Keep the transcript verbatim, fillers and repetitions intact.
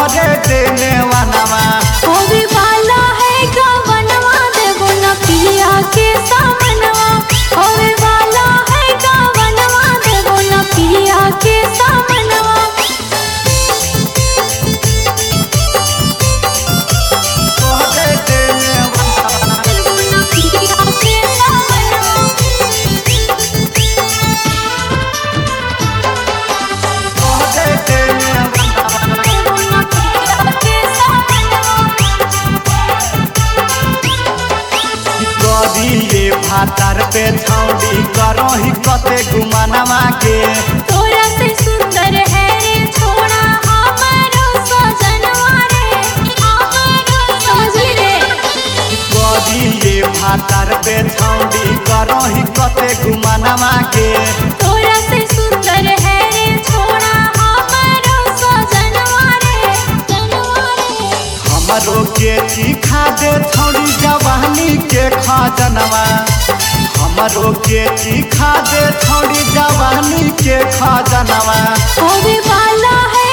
करे देने वनवा होवे वाला है गवनवा देबो न पिया के सामनवा होवे वाला है गवनवा देबो न पिया के सामनवा करे देने वनवा देबो न पिया के सामनवा करे देने वनवा देबो न पिया के सामनवा करिए भातार पे छौड़ी करही कते गुमानवा के तोरा से सुंदर है रे छोड़ा हमारो सजनवा रे हमारो सजरे करिए भातार पे छौड़ी करही कते गुमानवा के तोरा से सुंदर है रे छोड़ा हमारो सजनवा रे जनवा रे हमरो के चिखा दे छौड़ी जवानी के खजनवा हमरो के चिखा दे छौड़ी जवानी के खजनवा होवे वाला है